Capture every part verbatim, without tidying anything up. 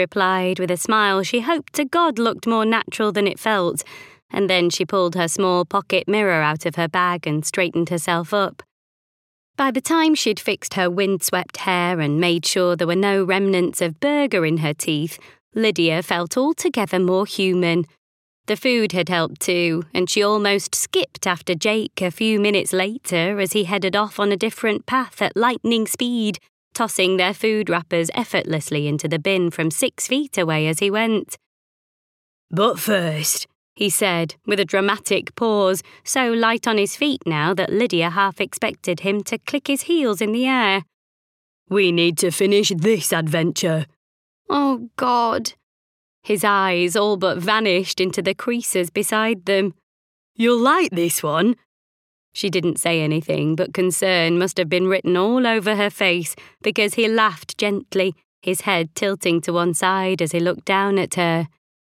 replied with a smile she hoped to God looked more natural than it felt, and then she pulled her small pocket mirror out of her bag and straightened herself up. By the time she'd fixed her windswept hair and made sure there were no remnants of burger in her teeth, Lydia felt altogether more human. The food had helped too, and she almost skipped after Jake a few minutes later as he headed off on a different path at lightning speed, tossing their food wrappers effortlessly into the bin from six feet away as he went. "But first," he said, with a dramatic pause, so light on his feet now that Lydia half expected him to click his heels in the air. "We need to finish this adventure." "Oh, God." His eyes all but vanished into the creases beside them. "You'll like this one." She didn't say anything, but concern must have been written all over her face because he laughed gently, his head tilting to one side as he looked down at her.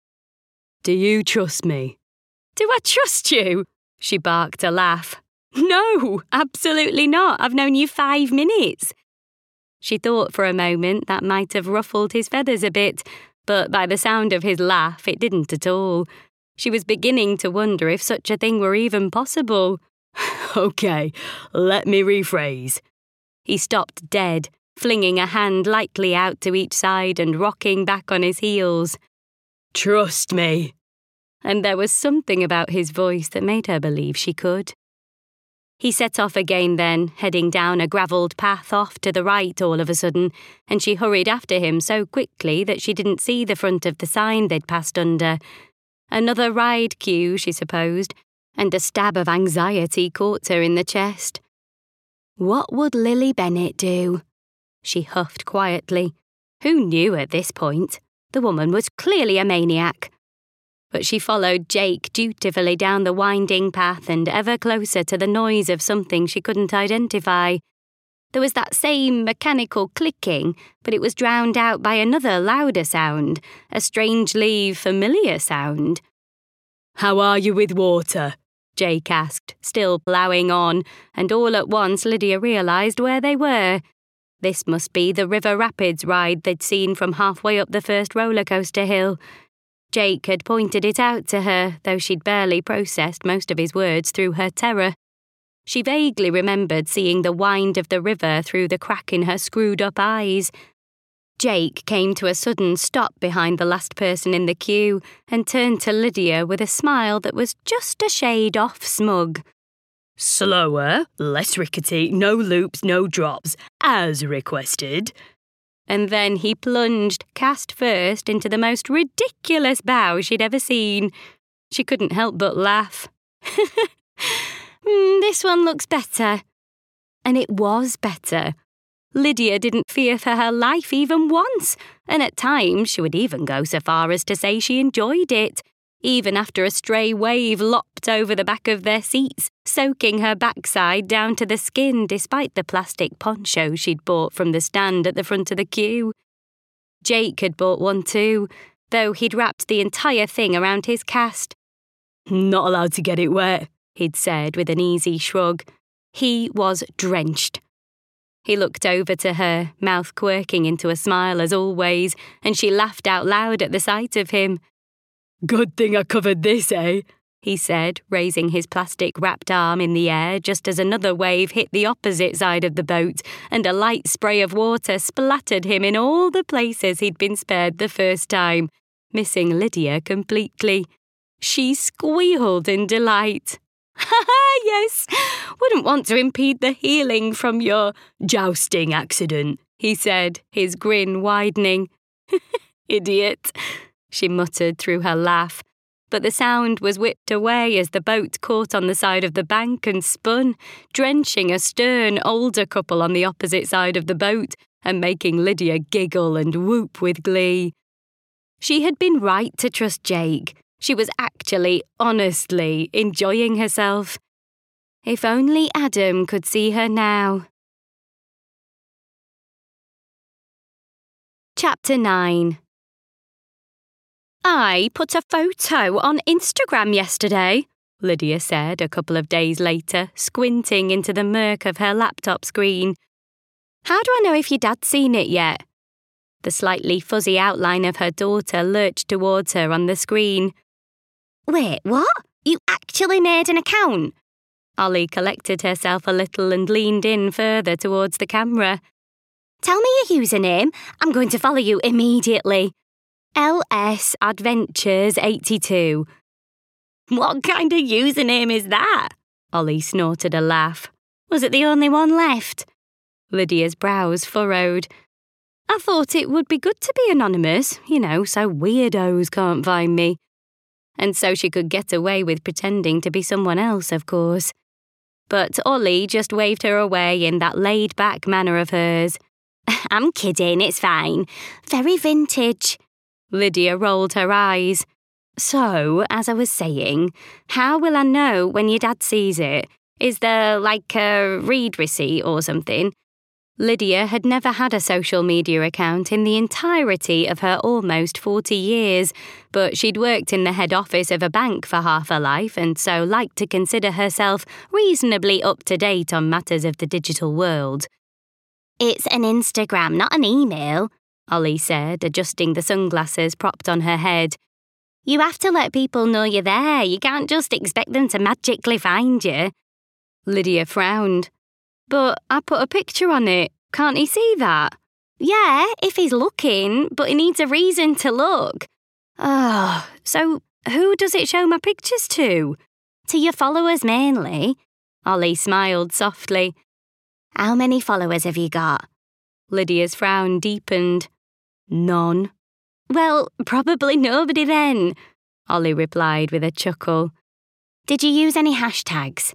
"Do you trust me?" "Do I trust you?" She barked a laugh. "No, absolutely not. I've known you five minutes." She thought for a moment that might have ruffled his feathers a bit, but by the sound of his laugh it didn't at all. She was beginning to wonder if such a thing were even possible. "Okay, let me rephrase." He stopped dead, flinging a hand lightly out to each side and rocking back on his heels. "Trust me." And there was something about his voice that made her believe she could. He set off again then, heading down a gravelled path off to the right all of a sudden, and she hurried after him so quickly that she didn't see the front of the sign they'd passed under. Another ride queue, she supposed, and a stab of anxiety caught her in the chest. What would Lily Bennett do? She huffed quietly. Who knew at this point? The woman was clearly a maniac. But she followed Jake dutifully down the winding path and ever closer to the noise of something she couldn't identify. There was that same mechanical clicking, but it was drowned out by another louder sound, a strangely familiar sound. "How are you with water?" Jake asked, still ploughing on, and all at once Lydia realised where they were. This must be the River Rapids ride they'd seen from halfway up the first roller coaster hill. Jake had pointed it out to her, though she'd barely processed most of his words through her terror. She vaguely remembered seeing the wind of the river through the crack in her screwed-up eyes. Jake came to a sudden stop behind the last person in the queue and turned to Lydia with a smile that was just a shade off smug. "Slower, less rickety, no loops, no drops, as requested." And then he plunged, cast first, into the most ridiculous bow she'd ever seen. She couldn't help but laugh. mm, this one looks better. And it was better. Lydia didn't fear for her life even once, and at times she would even go so far as to say she enjoyed it, even after a stray wave lopped over the back of their seats, soaking her backside down to the skin despite the plastic poncho she'd bought from the stand at the front of the queue. Jake had bought one too, though he'd wrapped the entire thing around his cast. "Not allowed to get it wet," he'd said with an easy shrug. He was drenched. He looked over to her, mouth quirking into a smile as always, and she laughed out loud at the sight of him. "Good thing I covered this, eh?" he said, raising his plastic-wrapped arm in the air just as another wave hit the opposite side of the boat and a light spray of water splattered him in all the places he'd been spared the first time, missing Lydia completely. She squealed in delight. "Ha ha, yes! Wouldn't want to impede the healing from your jousting accident," he said, his grin widening. "Idiot," she muttered through her laugh, but the sound was whipped away as the boat caught on the side of the bank and spun, drenching a stern older couple on the opposite side of the boat and making Lydia giggle and whoop with glee. She had been right to trust Jake. She was actually, honestly, enjoying herself. If only Adam could see her now. Chapter nine. "I put a photo on Instagram yesterday," Lydia said a couple of days later, squinting into the murk of her laptop screen. "How do I know if your dad's seen it yet?" The slightly fuzzy outline of her daughter lurched towards her on the screen. "Wait, what? You actually made an account?" Ollie collected herself a little and leaned in further towards the camera. "Tell me your username. I'm going to follow you immediately. L S Adventures eighty-two. "What kind of username is that?" Ollie snorted a laugh. "Was it the only one left?" Lydia's brows furrowed. "I thought it would be good to be anonymous, you know, so weirdos can't find me. And so she could get away with pretending to be someone else, of course." But Ollie just waved her away in that laid-back manner of hers. "I'm kidding, it's fine. Very vintage." Lydia rolled her eyes. "So, as I was saying, how will I know when your dad sees it? Is there, like, a read receipt or something?" Lydia had never had a social media account in the entirety of her almost forty years, but she'd worked in the head office of a bank for half her life and so liked to consider herself reasonably up-to-date on matters of the digital world. "It's an Instagram, not an email," Ollie said, adjusting the sunglasses propped on her head. "You have to let people know you're there. You can't just expect them to magically find you." Lydia frowned. "But I put a picture on it. Can't he see that?" "Yeah, if he's looking, but he needs a reason to look." "Oh, so who does it show my pictures to?" "To your followers mainly." Ollie smiled softly. "How many followers have you got?" Lydia's frown deepened. "None." "Well, probably nobody then," Ollie replied with a chuckle. "Did you use any hashtags?"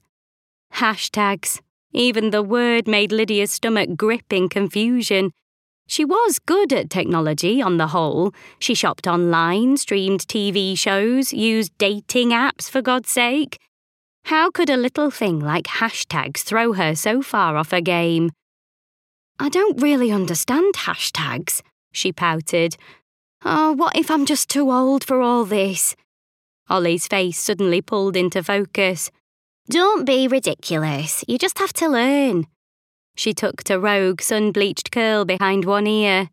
Hashtags. Even the word made Lydia's stomach grip in confusion. She was good at technology on the whole. She shopped online, streamed T V shows, used dating apps for God's sake. How could a little thing like hashtags throw her so far off her game? "I don't really understand hashtags," she pouted. "Oh, what if I'm just too old for all this?" Ollie's face suddenly pulled into focus. "Don't be ridiculous. You just have to learn." She tucked a rogue sun-bleached curl behind one ear.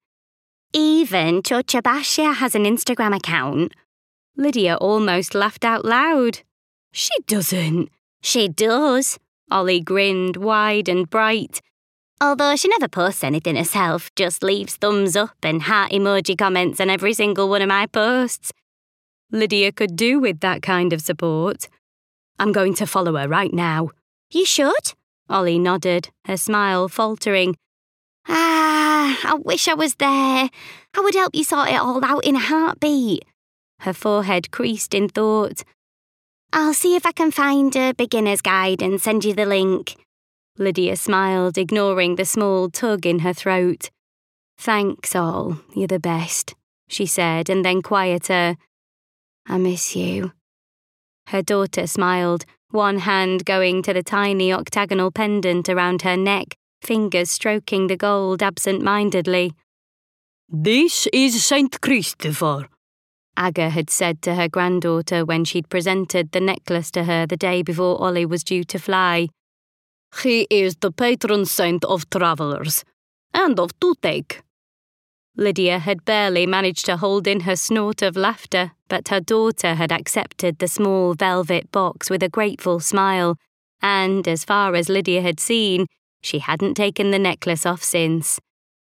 "Even Chocha Bashia has an Instagram account." Lydia almost laughed out loud. "She doesn't." "She does." Ollie grinned wide and bright. "Although she never posts anything herself, just leaves thumbs up and heart emoji comments on every single one of my posts." Lydia could do with that kind of support. "I'm going to follow her right now." "You should?" Ollie nodded, her smile faltering. "Ah, I wish I was there. I would help you sort it all out in a heartbeat." Her forehead creased in thought. "I'll see if I can find a beginner's guide and send you the link." Lydia smiled, ignoring the small tug in her throat. "Thanks all, you're the best," she said, and then quieter. "I miss you." Her daughter smiled, one hand going to the tiny octagonal pendant around her neck, fingers stroking the gold absent-mindedly. "This is Saint Christopher," Aga had said to her granddaughter when she'd presented the necklace to her the day before Ollie was due to fly. "He is the patron saint of travellers, and of toothache." Lydia had barely managed to hold in her snort of laughter, but her daughter had accepted the small velvet box with a grateful smile, and, as far as Lydia had seen, she hadn't taken the necklace off since.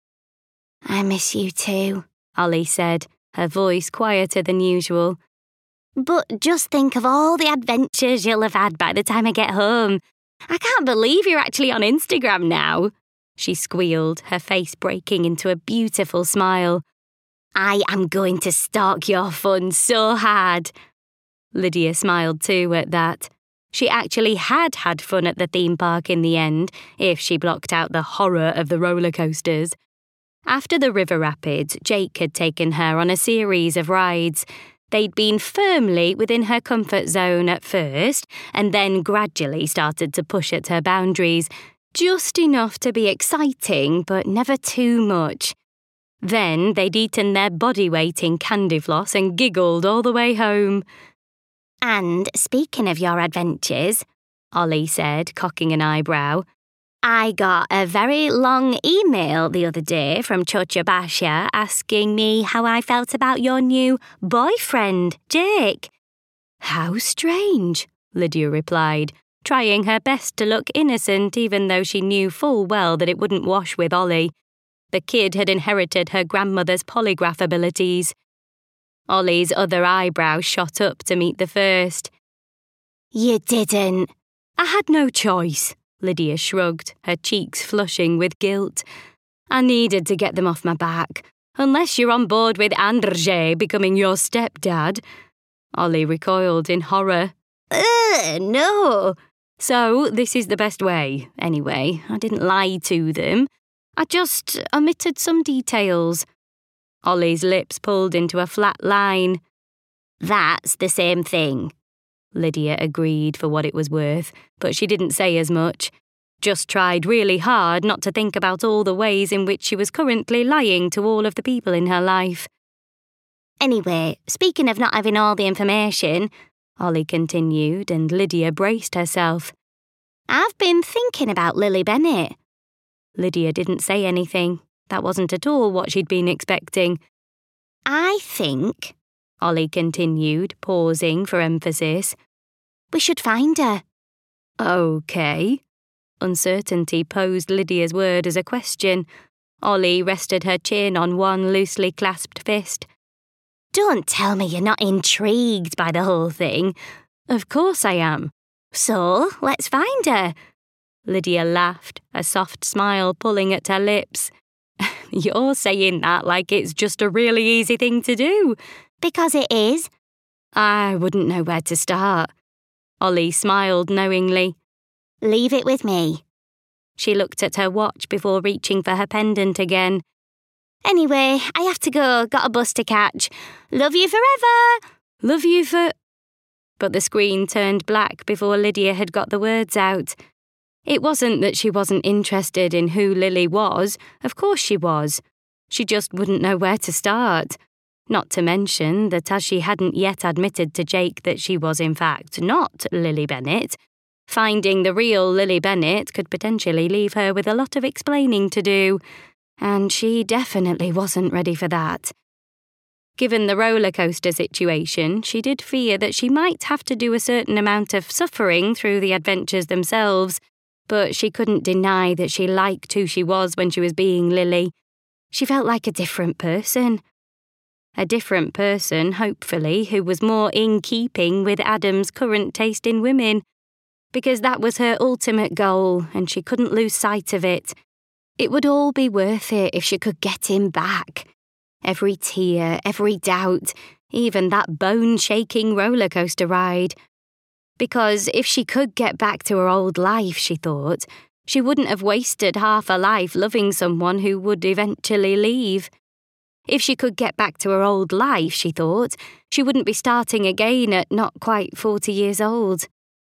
"I miss you too," Ollie said, her voice quieter than usual. "But just think of all the adventures you'll have had by the time I get home. I can't believe you're actually on Instagram now," she squealed, her face breaking into a beautiful smile. "I am going to stalk your fun so hard." Lydia smiled too at that. She actually had had fun at the theme park in the end, if she blocked out the horror of the roller coasters. After the river rapids, Jake had taken her on a series of rides. They'd been firmly within her comfort zone at first, and then gradually started to push at her boundaries, just enough to be exciting, but never too much. Then they'd eaten their body weight in candy floss and giggled all the way home. "And speaking of your adventures," Ollie said, cocking an eyebrow, I got a very long email the other day from Chocha Basha asking me how I felt about your new boyfriend, Jake. How strange, Lydia replied, trying her best to look innocent even though she knew full well that it wouldn't wash with Ollie. The kid had inherited her grandmother's polygraph abilities. Ollie's other eyebrow shot up to meet the first. You didn't. I had no choice, Lydia shrugged, her cheeks flushing with guilt. I needed to get them off my back, unless you're on board with Andrzej becoming your stepdad. Ollie recoiled in horror. Ugh, no. So this is the best way, anyway. I didn't lie to them. I just omitted some details. Ollie's lips pulled into a flat line. That's the same thing. Lydia agreed for what it was worth, but she didn't say as much. Just tried really hard not to think about all the ways in which she was currently lying to all of the people in her life. Anyway, speaking of not having all the information, Ollie continued, and Lydia braced herself. I've been thinking about Lily Bennett. Lydia didn't say anything. That wasn't at all what she'd been expecting. I think, Ollie continued, pausing for emphasis, we should find her. Okay. Uncertainty posed Lydia's word as a question. Ollie rested her chin on one loosely clasped fist. Don't tell me you're not intrigued by the whole thing. Of course I am. So, let's find her. Lydia laughed, a soft smile pulling at her lips. You're saying that like it's just a really easy thing to do. Because it is. I wouldn't know where to start. Ollie smiled knowingly. Leave it with me. She looked at her watch before reaching for her pendant again. Anyway, I have to go. Got a bus to catch. Love you forever. Love you for... But the screen turned black before Lydia had got the words out. It wasn't that she wasn't interested in who Lily was. Of course she was. She just wouldn't know where to start. Not to mention that as she hadn't yet admitted to Jake that she was in fact not Lily Bennett, finding the real Lily Bennett could potentially leave her with a lot of explaining to do, and she definitely wasn't ready for that. Given the roller coaster situation, she did fear that she might have to do a certain amount of suffering through the adventures themselves, but she couldn't deny that she liked who she was when she was being Lily. She felt like a different person. A different person, hopefully, who was more in keeping with Adam's current taste in women. Because that was her ultimate goal, and she couldn't lose sight of it. It would all be worth it if she could get him back. Every tear, every doubt, even that bone-shaking roller coaster ride. Because if she could get back to her old life, she thought, she wouldn't have wasted half her life loving someone who would eventually leave. If she could get back to her old life, she thought, she wouldn't be starting again at not quite forty years old.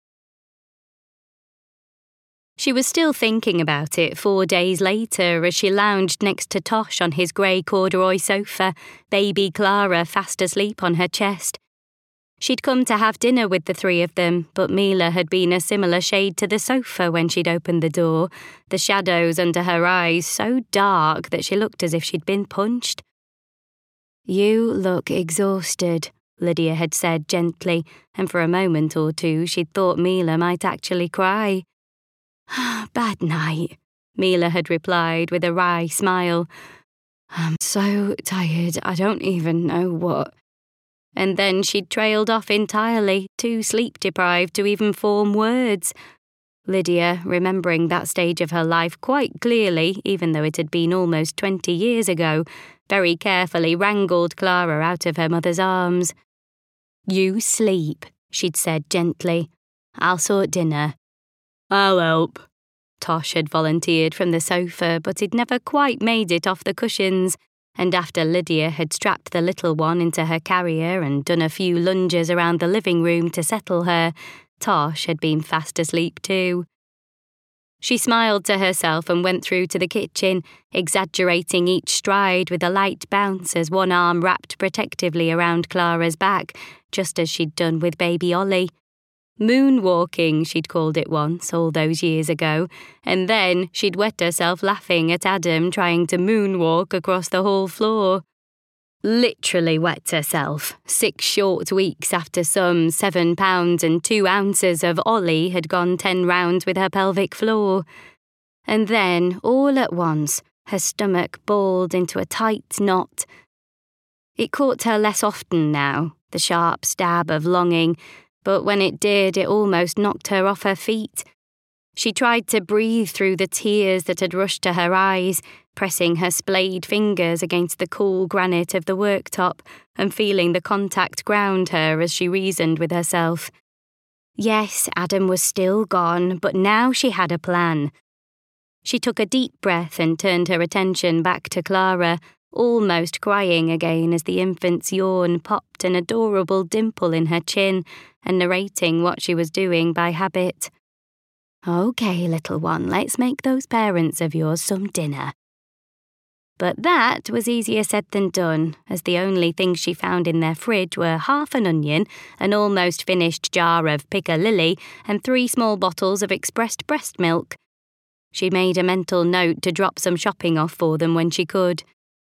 She was still thinking about it four days later as she lounged next to Tosh on his grey corduroy sofa, baby Clara fast asleep on her chest. She'd come to have dinner with the three of them, but Mila had been a similar shade to the sofa when she'd opened the door, the shadows under her eyes so dark that she looked as if she'd been punched. You look exhausted, Lydia had said gently, and for a moment or two she'd thought Mila might actually cry. Bad night, Mila had replied with a wry smile. I'm so tired, I don't even know what. And then she'd trailed off entirely, too sleep-deprived to even form words. Lydia, remembering that stage of her life quite clearly, even though it had been almost twenty years ago, very carefully wrangled Clara out of her mother's arms. You sleep, she'd said gently. I'll sort dinner. I'll help. Tosh had volunteered from the sofa, but he'd never quite made it off the cushions, and after Lydia had strapped the little one into her carrier and done a few lunges around the living room to settle her, Tosh had been fast asleep too. She smiled to herself and went through to the kitchen, exaggerating each stride with a light bounce as one arm wrapped protectively around Clara's back, just as she'd done with baby Ollie. Moonwalking, she'd called it once, all those years ago, and then she'd wet herself laughing at Adam trying to moonwalk across the hall floor. Literally wet herself, six short weeks after some seven pounds and two ounces of Ollie had gone ten rounds with her pelvic floor. And then, all at once, her stomach balled into a tight knot. It caught her less often now, the sharp stab of longing, but when it did, it almost knocked her off her feet. She tried to breathe through the tears that had rushed to her eyes, pressing her splayed fingers against the cool granite of the worktop and feeling the contact ground her as she reasoned with herself. Yes, Adam was still gone, but now she had a plan. She took a deep breath and turned her attention back to Clara, almost crying again as the infant's yawn popped an adorable dimple in her chin and narrating what she was doing by habit. "Okay, little one, let's make those parents of yours some dinner." But that was easier said than done, as the only things she found in their fridge were half an onion, an almost finished jar of piccalilli, and three small bottles of expressed breast milk. She made a mental note to drop some shopping off for them when she could.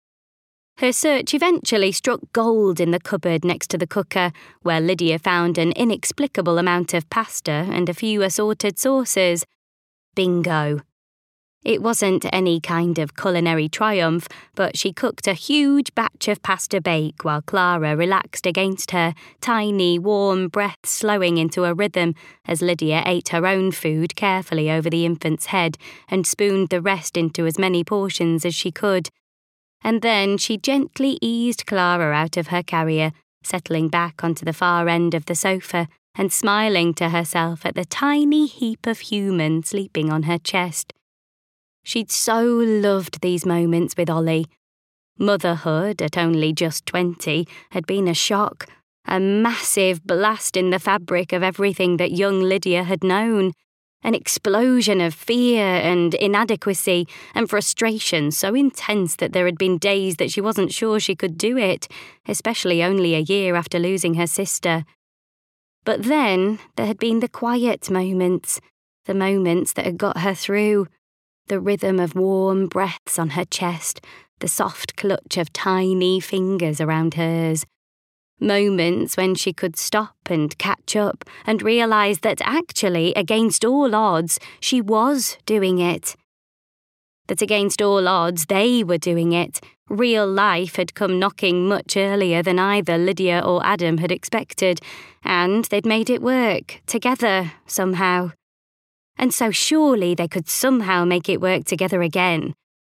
Her search eventually struck gold in the cupboard next to the cooker, where Lydia found an inexplicable amount of pasta and a few assorted sauces. Bingo. It wasn't any kind of culinary triumph, but she cooked a huge batch of pasta bake while Clara relaxed against her, tiny, warm breaths slowing into a rhythm as Lydia ate her own food carefully over the infant's head and spooned the rest into as many portions as she could. And then she gently eased Clara out of her carrier, settling back onto the far end of the sofa and smiling to herself at the tiny heap of human sleeping on her chest. She'd so loved these moments with Ollie. Motherhood, at only just twenty, had been a shock, a massive blast in the fabric of everything that young Lydia had known. An explosion of fear and inadequacy and frustration so intense that there had been days that she wasn't sure she could do it, especially only a year after losing her sister. But then there had been the quiet moments, the moments that had got her through, the rhythm of warm breaths on her chest, the soft clutch of tiny fingers around hers. Moments when she could stop and catch up and realise that actually, against all odds, she was doing it. That against all odds, they were doing it. Real life had come knocking much earlier than either Lydia or Adam had expected, and they'd made it work, together, somehow. And so surely they could somehow make it work together again.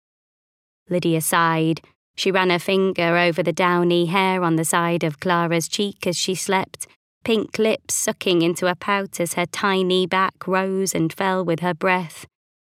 Lydia sighed. She ran her finger over the downy hair on the side of Clara's cheek as she slept, pink lips sucking into a pout as her tiny back rose and fell with her breath.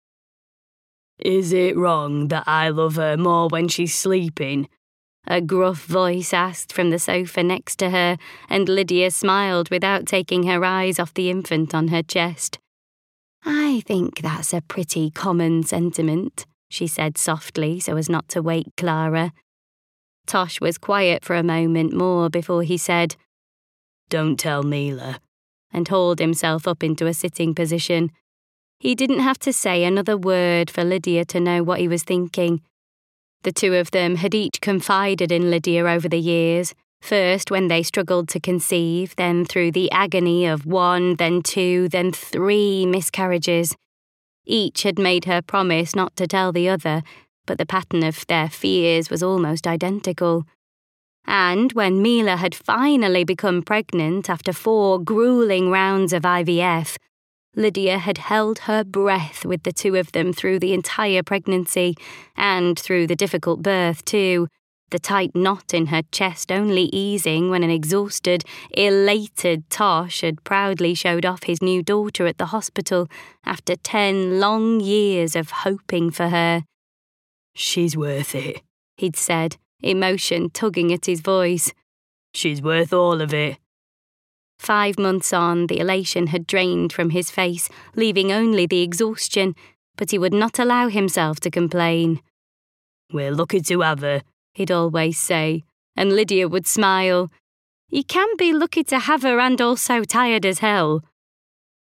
"Is it wrong that I love her more when she's sleeping?" A gruff voice asked from the sofa next to her, and Lydia smiled without taking her eyes off the infant on her chest. "I think that's a pretty common sentiment," she said softly so as not to wake Clara. Tosh was quiet for a moment more before he said, "Don't tell Mila," and hauled himself up into a sitting position. He didn't have to say another word for Lydia to know what he was thinking. The two of them had each confided in Lydia over the years, first when they struggled to conceive, then through the agony of one, then two, then three miscarriages. Each had made her promise not to tell the other, but the pattern of their fears was almost identical. And when Mila had finally become pregnant after four gruelling rounds of I V F, Lydia had held her breath with the two of them through the entire pregnancy, and through the difficult birth too, the tight knot in her chest only easing when an exhausted, elated Tosh had proudly showed off his new daughter at the hospital after ten long years of hoping for her. "She's worth it," he'd said, emotion tugging at his voice. "She's worth all of it." Five months on, the elation had drained from his face, leaving only the exhaustion, but he would not allow himself to complain. "We're lucky to have her," he'd always say, and Lydia would smile. "You can be lucky to have her and also tired as hell."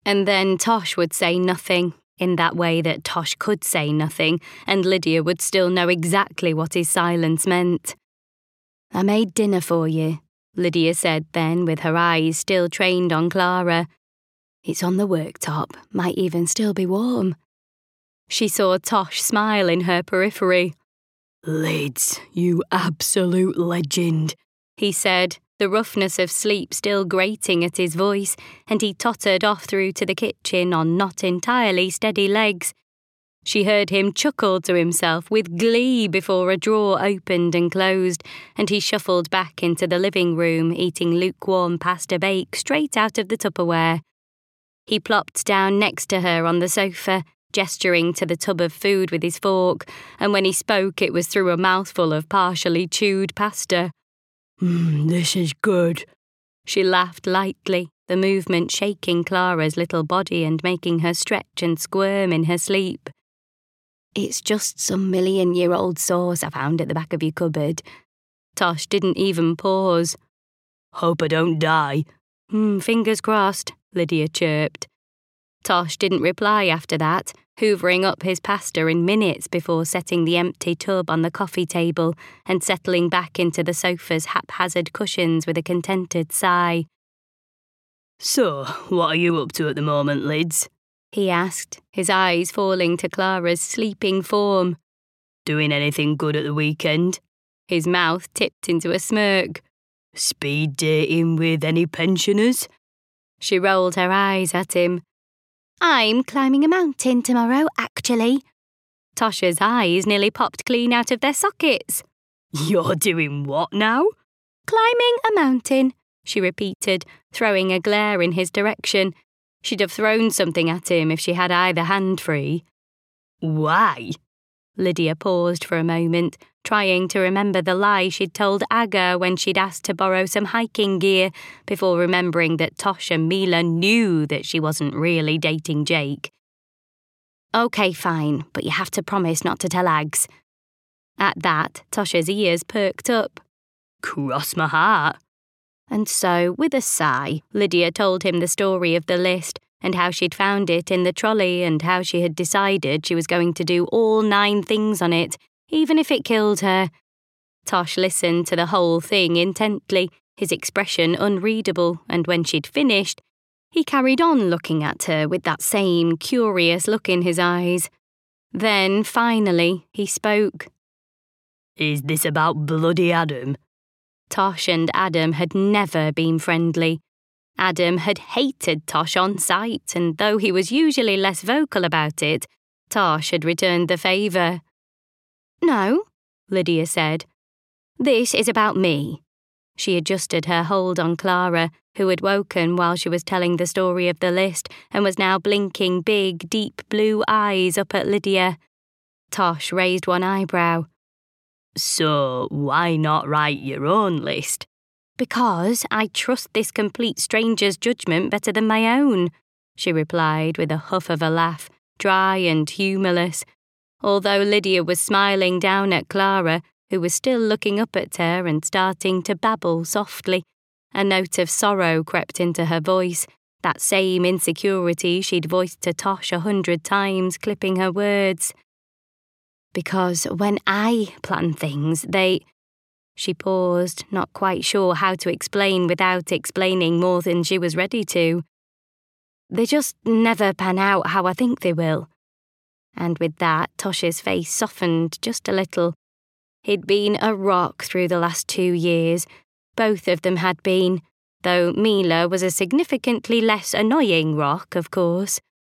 And then Tosh would say nothing, in that way that Tosh could say nothing, and Lydia would still know exactly what his silence meant. "I made dinner for you," Lydia said then, with her eyes still trained on Clara. "It's on the worktop, might even still be warm." She saw Tosh smile in her periphery. "Lids, you absolute legend," he said, the roughness of sleep still grating at his voice, and he tottered off through to the kitchen on not entirely steady legs. She heard him chuckle to himself with glee before a drawer opened and closed, and he shuffled back into the living room, eating lukewarm pasta bake straight out of the Tupperware. He plopped down next to her on the sofa, gesturing to the tub of food with his fork, and when he spoke it was through a mouthful of partially chewed pasta. Mmm, this is good." She laughed lightly, the movement shaking Clara's little body and making her stretch and squirm in her sleep. "It's just some million-year-old sauce I found at the back of your cupboard." Tosh didn't even pause. "Hope I don't die." Hmm, fingers crossed, Lydia chirped. Tosh didn't reply after that, hoovering up his pasta in minutes before setting the empty tub on the coffee table and settling back into the sofa's haphazard cushions with a contented sigh. "So, what are you up to at the moment, Lids?" he asked, his eyes falling to Clara's sleeping form. "Doing anything good at the weekend?" His mouth tipped into a smirk. "Speed dating with any pensioners?" She rolled her eyes at him. "I'm climbing a mountain tomorrow, actually." Tosh's eyes nearly popped clean out of their sockets. "You're doing what now?" "Climbing a mountain," she repeated, throwing a glare in his direction. She'd have thrown something at him if she had either hand free. "Why?" Lydia paused for a moment, trying to remember the lie she'd told Aga when she'd asked to borrow some hiking gear, before remembering that Tosh and Mila knew that she wasn't really dating Jake. "OK, fine, but you have to promise not to tell Ags." At that, Tosh's ears perked up. "Cross my heart." And so, with a sigh, Lydia told him the story of the list, and how she'd found it in the trolley and how she had decided she was going to do all nine things on it, even if it killed her. Tosh listened to the whole thing intently, his expression unreadable, and when she'd finished, he carried on looking at her with that same curious look in his eyes. Then, finally, he spoke. "Is this about bloody Adam?" Tosh and Adam had never been friendly. Adam had hated Tosh on sight, and though he was usually less vocal about it, Tosh had returned the favour. "No," Lydia said. "This is about me." She adjusted her hold on Clara, who had woken while she was telling the story of the list and was now blinking big, deep blue eyes up at Lydia. Tosh raised one eyebrow. "So, why not write your own list?" "Because I trust this complete stranger's judgment better than my own," she replied with a huff of a laugh, dry and humourless, although Lydia was smiling down at Clara, who was still looking up at her and starting to babble softly. A note of sorrow crept into her voice, that same insecurity she'd voiced to Tosh a hundred times, clipping her words. "Because when I plan things, they..." She paused, not quite sure how to explain without explaining more than she was ready to. "They just never pan out how I think they will." And with that, Tosh's face softened just a little. He'd been a rock through the last two years. Both of them had been, though Mila was a significantly less annoying rock, of course.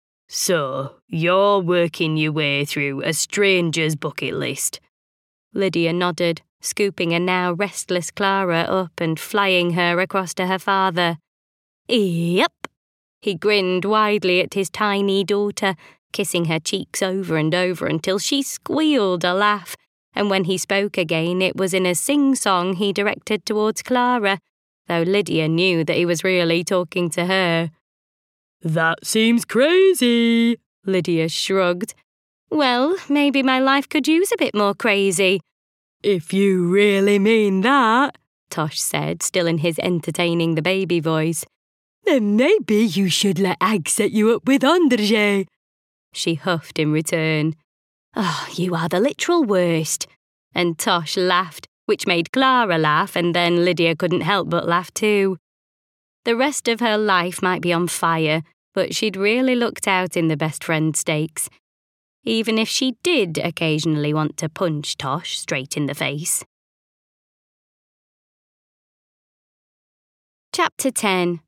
"So, you're working your way through a stranger's bucket list?" Lydia nodded, scooping a now restless Clara up and flying her across to her father. "Yep." He grinned widely at his tiny daughter, kissing her cheeks over and over until she squealed a laugh, and when he spoke again it was in a sing-song he directed towards Clara, though Lydia knew that he was really talking to her. "That seems crazy," Lydia shrugged. "Well, maybe my life could use a bit more crazy." "If you really mean that," Tosh said, still in his entertaining the baby voice. Then maybe you should let Ag set you up with Andrzej, she huffed in return. Oh, you are the literal worst. And Tosh laughed, which made Clara laugh, and then Lydia couldn't help but laugh too. The rest of her life might be on fire, but she'd really looked out in the best friend stakes, even if she did occasionally want to punch Tosh straight in the face. Chapter ten.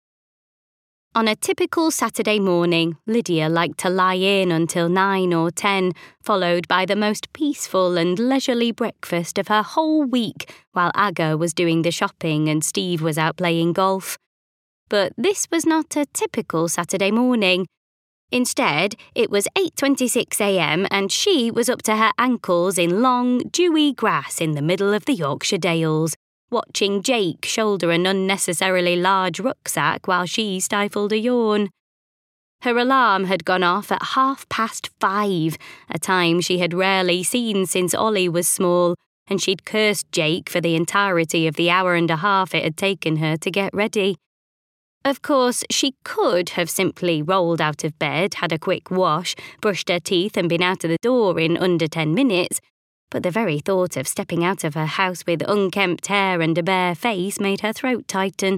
On a typical Saturday morning, Lydia liked to lie in until nine or ten, followed by the most peaceful and leisurely breakfast of her whole week while Aga was doing the shopping and Steve was out playing golf. But this was not a typical Saturday morning. Instead, it was eight twenty-six a m and she was up to her ankles in long, dewy grass in the middle of the Yorkshire Dales, watching Jake shoulder an unnecessarily large rucksack while she stifled a yawn. Her alarm had gone off at half past five, a time she had rarely seen since Ollie was small, and she'd cursed Jake for the entirety of the hour and a half it had taken her to get ready. Of course, she could have simply rolled out of bed, had a quick wash, brushed her teeth and been out of the door in under ten minutes, but the very thought of stepping out of her house with unkempt hair and a bare face made her throat tighten.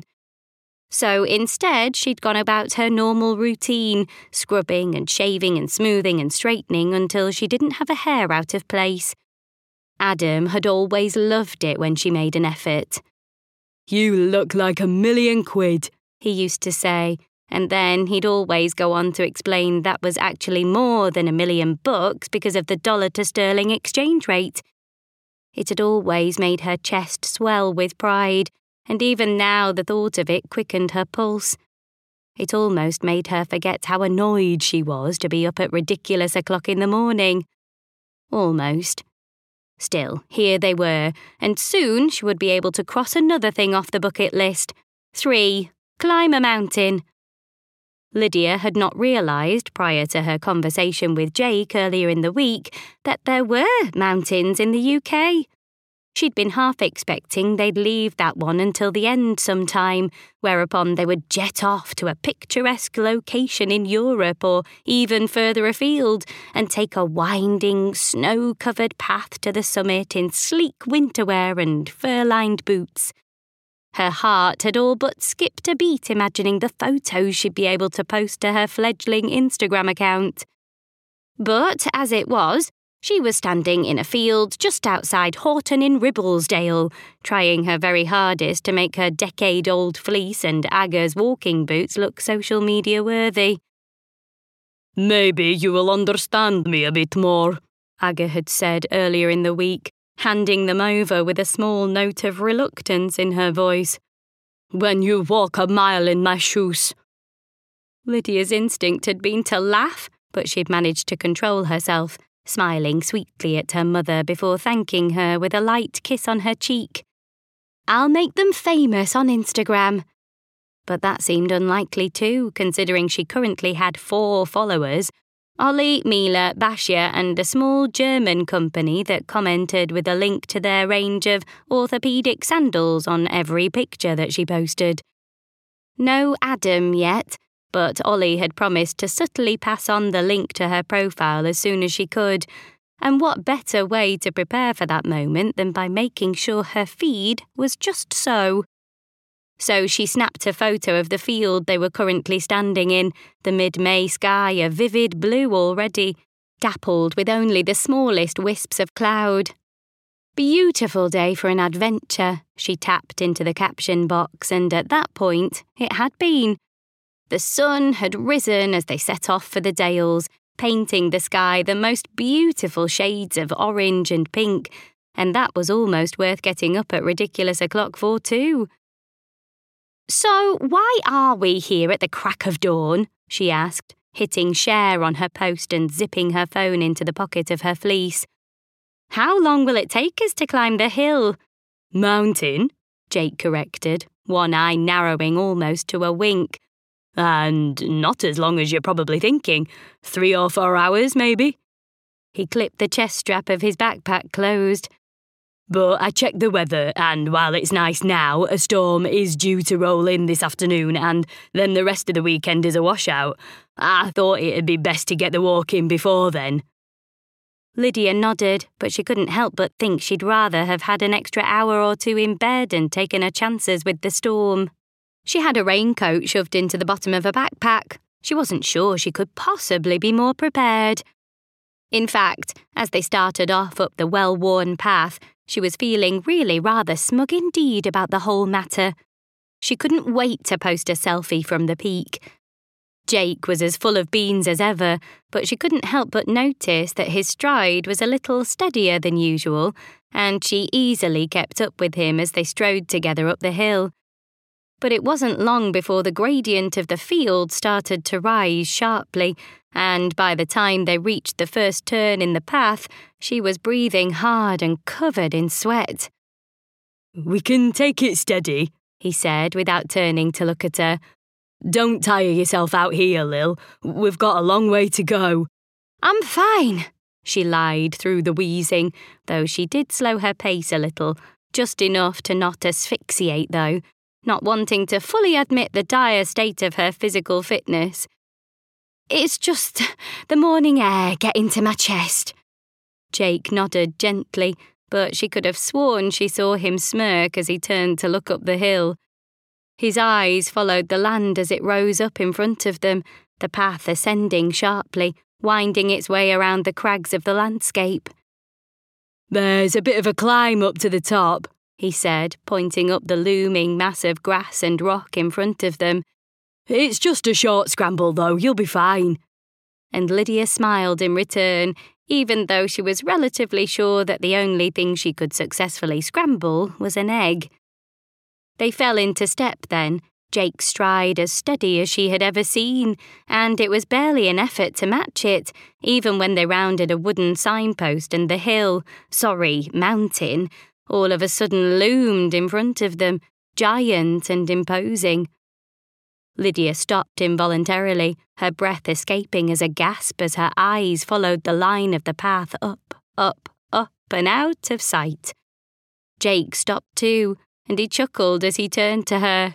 So instead, she'd gone about her normal routine, scrubbing and shaving and smoothing and straightening until she didn't have a hair out of place. Adam had always loved it when she made an effort. You look like a million quid, he used to say, and then he'd always go on to explain that was actually more than a million bucks because of the dollar to sterling exchange rate. It had always made her chest swell with pride, and even now the thought of it quickened her pulse. It almost made her forget how annoyed she was to be up at ridiculous o'clock in the morning. Almost. Still, here they were, and soon she would be able to cross another thing off the bucket list. Three. Climb a mountain. Lydia had not realised, prior to her conversation with Jake earlier in the week, that there were mountains in the U K. She'd been half expecting they'd leave that one until the end sometime, whereupon they would jet off to a picturesque location in Europe or even further afield and take a winding, snow-covered path to the summit in sleek winterwear and fur-lined boots. Her heart had all but skipped a beat imagining the photos she'd be able to post to her fledgling Instagram account. But, as it was, she was standing in a field just outside Horton in Ribblesdale, trying her very hardest to make her decade-old fleece and Aga's walking boots look social media worthy. Maybe you will understand me a bit more, Aga had said earlier in the week, handing them over with a small note of reluctance in her voice. When you walk a mile in my shoes. Lydia's instinct had been to laugh, but she'd managed to control herself, smiling sweetly at her mother before thanking her with a light kiss on her cheek. I'll make them famous on Instagram. But that seemed unlikely too, considering she currently had four followers, Ollie, Mila, Basia and a small German company that commented with a link to their range of orthopaedic sandals on every picture that she posted. No Adam yet, but Ollie had promised to subtly pass on the link to her profile as soon as she could, and what better way to prepare for that moment than by making sure her feed was just so. So she snapped a photo of the field they were currently standing in, the mid-May sky a vivid blue already, dappled with only the smallest wisps of cloud. Beautiful day for an adventure, she tapped into the caption box, and at that point, it had been. The sun had risen as they set off for the Dales, painting the sky the most beautiful shades of orange and pink, and that was almost worth getting up at ridiculous o'clock for too. So why are we here at the crack of dawn? She asked, hitting share on her post and zipping her phone into the pocket of her fleece. How long will it take us to climb the hill? Mountain, Jake corrected, one eye narrowing almost to a wink. And not as long as you're probably thinking. Three or four hours, maybe. He clipped the chest strap of his backpack closed. But I checked the weather, and while it's nice now, a storm is due to roll in this afternoon, and then the rest of the weekend is a washout. I thought it'd be best to get the walk in before then. Lydia nodded, but she couldn't help but think she'd rather have had an extra hour or two in bed and taken her chances with the storm. She had a raincoat shoved into the bottom of her backpack. She wasn't sure she could possibly be more prepared. In fact, as they started off up the well-worn path, she was feeling really rather smug indeed about the whole matter. She couldn't wait to post a selfie from the peak. Jake was as full of beans as ever, but she couldn't help but notice that his stride was a little steadier than usual, and she easily kept up with him as they strode together up the hill. But it wasn't long before the gradient of the field started to rise sharply, and by the time they reached the first turn in the path, she was breathing hard and covered in sweat. "We can take it steady," he said without turning to look at her. "Don't tire yourself out here, Lil. We've got a long way to go." "I'm fine," she lied through the wheezing, though she did slow her pace a little, just enough to not asphyxiate though, not wanting to fully admit the dire state of her physical fitness. "It's just the morning air getting to my chest." Jake nodded gently, but she could have sworn she saw him smirk as he turned to look up the hill. His eyes followed the land as it rose up in front of them, the path ascending sharply, winding its way around the crags of the landscape. "There's a bit of a climb up to the top," he said, pointing up the looming mass of grass and rock in front of them. "It's just a short scramble, though. You'll be fine." And Lydia smiled in return, even though she was relatively sure that the only thing she could successfully scramble was an egg. They fell into step then, Jake's stride as steady as she had ever seen, and it was barely an effort to match it, even when they rounded a wooden signpost and the hill, sorry, mountain, all of a sudden loomed in front of them, giant and imposing. Lydia stopped involuntarily, her breath escaping as a gasp as her eyes followed the line of the path up, up, up and out of sight. Jake stopped too, and he chuckled as he turned to her.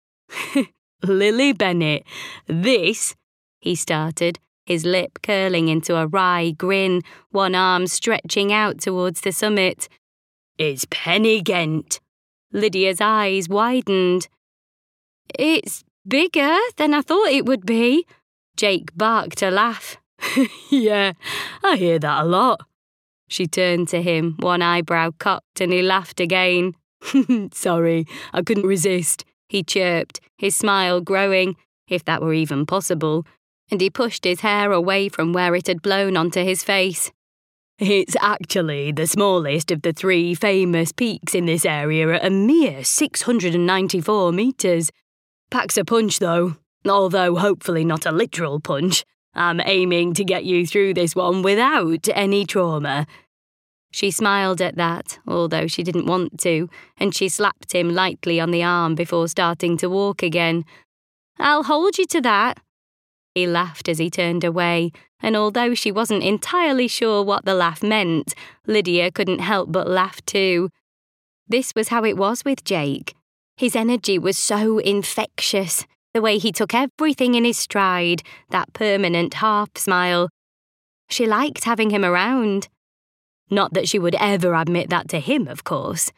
"Lily Bennett, this," he started, his lip curling into a wry grin, one arm stretching out towards the summit. "It's Penny Ghent." Lydia's eyes widened. "It's bigger than I thought it would be." Jake barked a laugh. "Yeah, I hear that a lot." She turned to him, one eyebrow cocked, and he laughed again. "Sorry, I couldn't resist," he chirped, his smile growing, if that were even possible, and he pushed his hair away from where it had blown onto his face. "It's actually the smallest of the three famous peaks in this area at a mere six hundred ninety-four metres. Packs a punch, though, although hopefully not a literal punch. I'm aiming to get you through this one without any trauma." She smiled at that, although she didn't want to, and she slapped him lightly on the arm before starting to walk again. "I'll hold you to that." He laughed as he turned away, and although she wasn't entirely sure what the laugh meant, Lydia couldn't help but laugh too. This was how it was with Jake. His energy was so infectious, the way he took everything in his stride, that permanent half smile. She liked having him around. Not that she would ever admit that to him, of course.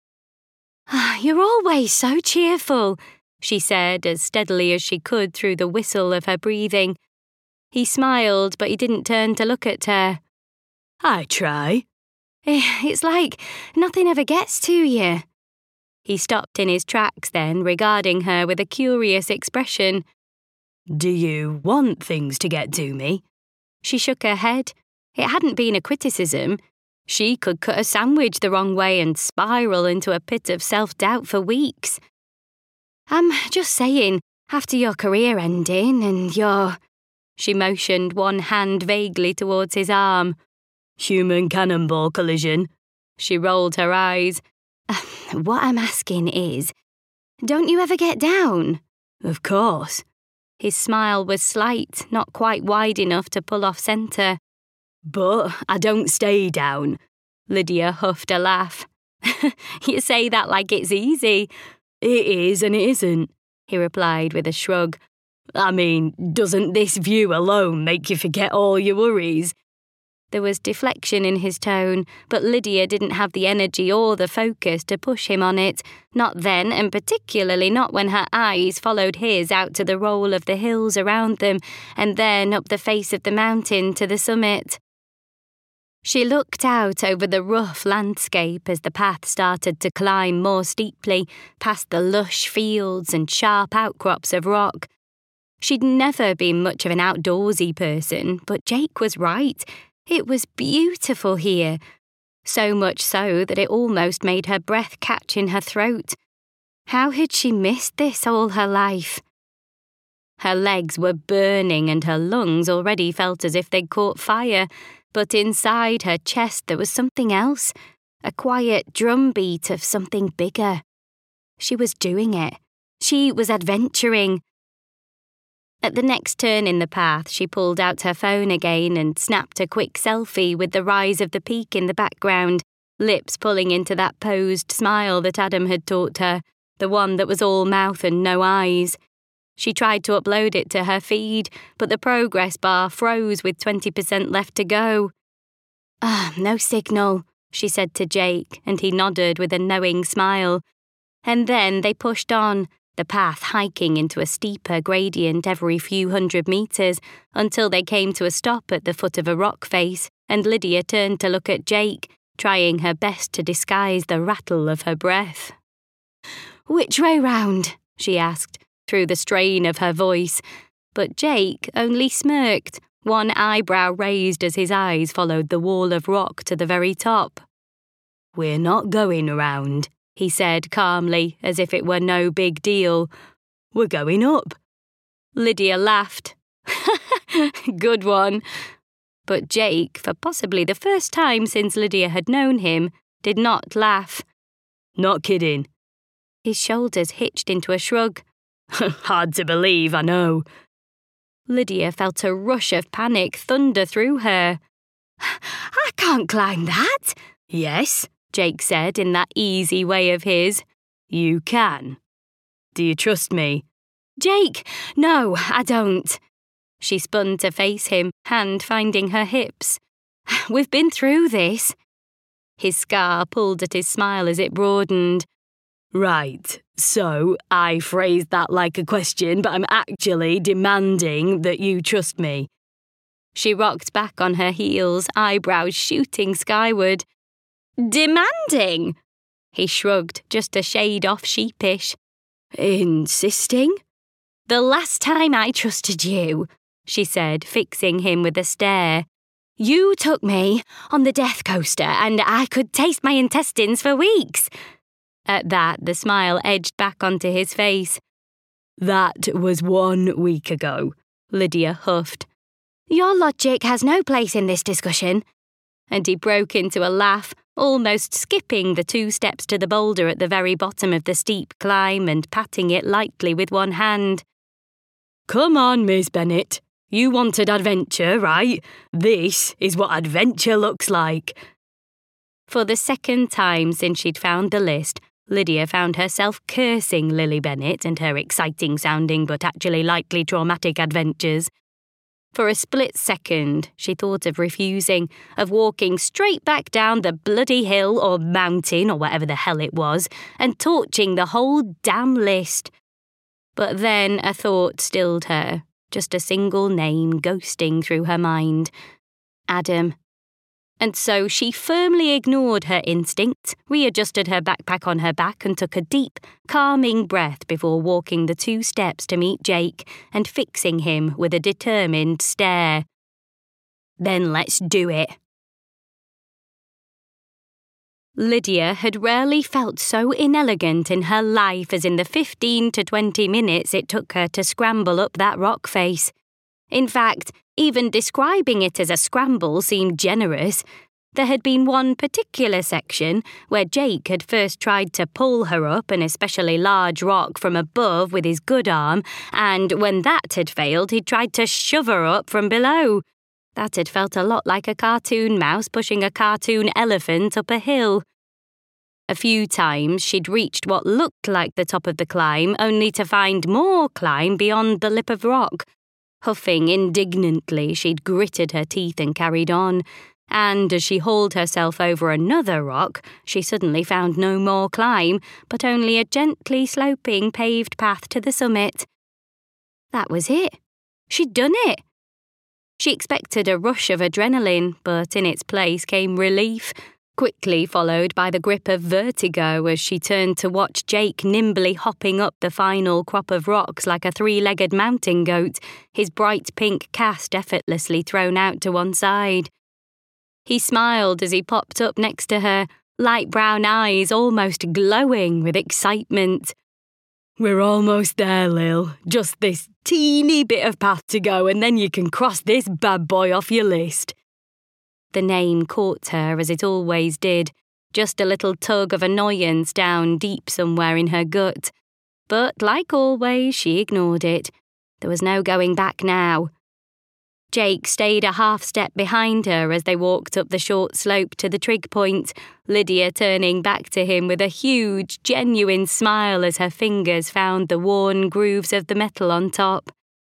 "You're always so cheerful," she said as steadily as she could through the whistle of her breathing. He smiled, but he didn't turn to look at her. "I try." "It's like nothing ever gets to you." He stopped in his tracks then, regarding her with a curious expression. "Do you want things to get to me?" She shook her head. It hadn't been a criticism. She could cut a sandwich the wrong way and spiral into a pit of self-doubt for weeks. "I'm just saying, after your career ending and your..." She motioned one hand vaguely towards his arm. "Human cannonball collision." She rolled her eyes. "What I'm asking is, don't you ever get down?" "Of course." His smile was slight, not quite wide enough to pull off centre. "But I don't stay down." Lydia huffed a laugh. You say that like it's easy. It is and it isn't, he replied with a shrug. I mean, doesn't this view alone make you forget all your worries? There was deflection in his tone, but Lydia didn't have the energy or the focus to push him on it, not then, and particularly not when her eyes followed his out to the roll of the hills around them, and then up the face of the mountain to the summit. She looked out over the rough landscape as the path started to climb more steeply, past the lush fields and sharp outcrops of rock. She'd never been much of an outdoorsy person, but Jake was right. It was beautiful here, so much so that it almost made her breath catch in her throat. How had she missed this all her life? Her legs were burning and her lungs already felt as if they'd caught fire, but inside her chest there was something else, a quiet drumbeat of something bigger. She was doing it. She was adventuring. At the next turn in the path, she pulled out her phone again and snapped a quick selfie with the rise of the peak in the background, lips pulling into that posed smile that Adam had taught her, the one that was all mouth and no eyes. She tried to upload it to her feed, but the progress bar froze with twenty percent left to go. Ah, no signal, she said to Jake, and he nodded with a knowing smile. And then they pushed on, the path hiking into a steeper gradient every few hundred metres, until they came to a stop at the foot of a rock face, and Lydia turned to look at Jake, trying her best to disguise the rattle of her breath. "Which way round?" she asked, through the strain of her voice, but Jake only smirked, one eyebrow raised as his eyes followed the wall of rock to the very top. "We're not going around," he said calmly, as if it were no big deal. "We're going up." Lydia laughed. Good one. But Jake, for possibly the first time since Lydia had known him, did not laugh. "Not kidding." His shoulders hitched into a shrug. "Hard to believe, I know." Lydia felt a rush of panic thunder through her. "I can't climb that." "Yes," Jake said in that easy way of his. "You can. Do you trust me?" "Jake, no, I don't." She spun to face him, hand finding her hips. "We've been through this." His scar pulled at his smile as it broadened. "Right, so I phrased that like a question, but I'm actually demanding that you trust me." She rocked back on her heels, eyebrows shooting skyward. "Demanding?" He shrugged, just a shade off sheepish. "Insisting?" "The last time I trusted you," she said, fixing him with a stare. "You took me on the death coaster and I could taste my intestines for weeks." At that, the smile edged back onto his face. "That was one week ago," Lydia huffed. "Your logic has no place in this discussion." And he broke into a laugh, almost skipping the two steps to the boulder at the very bottom of the steep climb and patting it lightly with one hand. "Come on, Miss Bennett. You wanted adventure, right? This is what adventure looks like." For the second time since she'd found the list, Lydia found herself cursing Lily Bennett and her exciting-sounding but actually lightly traumatic adventures. For a split second, she thought of refusing, of walking straight back down the bloody hill or mountain or whatever the hell it was, and torching the whole damn list. But then a thought stilled her, just a single name ghosting through her mind. Adam. And so she firmly ignored her instinct, readjusted her backpack on her back and took a deep, calming breath before walking the two steps to meet Jake and fixing him with a determined stare. "Then let's do it." Lydia had rarely felt so inelegant in her life as in the fifteen to twenty minutes it took her to scramble up that rock face. In fact, even describing it as a scramble seemed generous. There had been one particular section where Jake had first tried to pull her up an especially large rock from above with his good arm, and when that had failed, he'd tried to shove her up from below. That had felt a lot like a cartoon mouse pushing a cartoon elephant up a hill. A few times she'd reached what looked like the top of the climb, only to find more climb beyond the lip of rock. Huffing indignantly, she'd gritted her teeth and carried on, and as she hauled herself over another rock, she suddenly found no more climb, but only a gently sloping paved path to the summit. That was it. She'd done it. She expected a rush of adrenaline, but in its place came relief, quickly followed by the grip of vertigo as she turned to watch Jake nimbly hopping up the final crop of rocks like a three-legged mountain goat, his bright pink cast effortlessly thrown out to one side. He smiled as he popped up next to her, light brown eyes almost glowing with excitement. We're almost there, Lil. Just this teeny bit of path to go and then you can cross this bad boy off your list. The name caught her as it always did, just a little tug of annoyance down deep somewhere in her gut. But like always, she ignored it. There was no going back now. Jake stayed a half step behind her as they walked up the short slope to the trig point, Lydia turning back to him with a huge, genuine smile as her fingers found the worn grooves of the metal on top.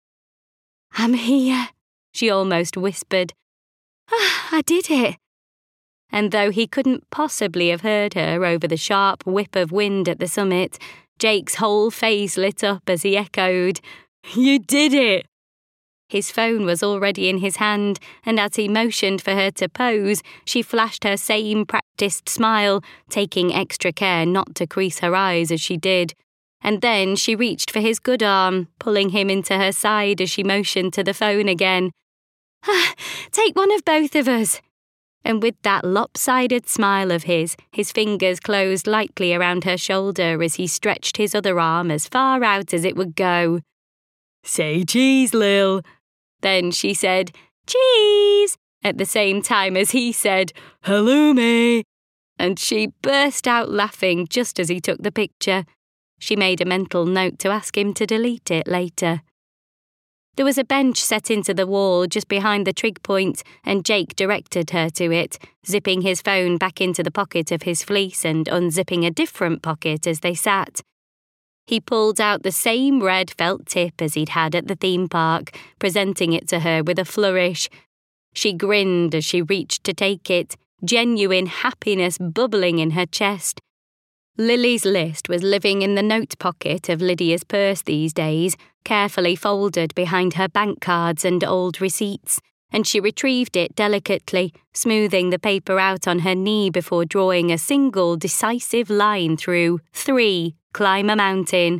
I'm here, she almost whispered. Ah, I did it. And though he couldn't possibly have heard her over the sharp whip of wind at the summit, Jake's whole face lit up as he echoed, You did it! His phone was already in his hand, and as he motioned for her to pose, she flashed her same practiced smile, taking extra care not to crease her eyes as she did. And then she reached for his good arm, pulling him into her side as she motioned to the phone again. Ah, take one of both of us. And with that lopsided smile of his, his fingers closed lightly around her shoulder as he stretched his other arm as far out as it would go. Say cheese, Lil. Then she said, cheese, at the same time as he said, halloumi. And she burst out laughing just as he took the picture. She made a mental note to ask him to delete it later. There was a bench set into the wall just behind the trig point, and Jake directed her to it, zipping his phone back into the pocket of his fleece and unzipping a different pocket as they sat. He pulled out the same red felt tip as he'd had at the theme park, presenting it to her with a flourish. She grinned as she reached to take it, genuine happiness bubbling in her chest. Lily's list was living in the note pocket of Lydia's purse these days, carefully folded behind her bank cards and old receipts, and she retrieved it delicately, smoothing the paper out on her knee before drawing a single decisive line through three. Climb a mountain.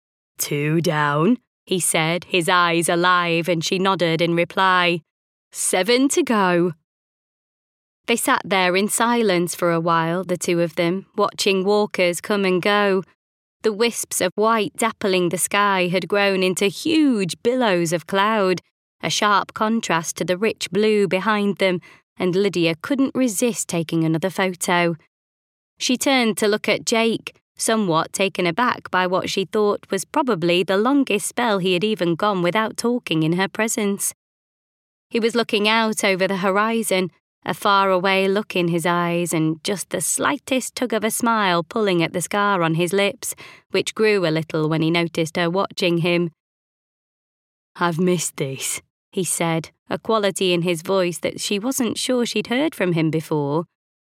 Two down, he said, his eyes alive, and she nodded in reply. Seven to go. They sat there in silence for a while, the two of them, watching walkers come and go. The wisps of white dappling the sky had grown into huge billows of cloud, a sharp contrast to the rich blue behind them, and Lydia couldn't resist taking another photo. She turned to look at Jake, somewhat taken aback by what she thought was probably the longest spell he had even gone without talking in her presence. He was looking out over the horizon, a faraway look in his eyes and just the slightest tug of a smile pulling at the scar on his lips, which grew a little when he noticed her watching him. I've missed this, he said, a quality in his voice that she wasn't sure she'd heard from him before.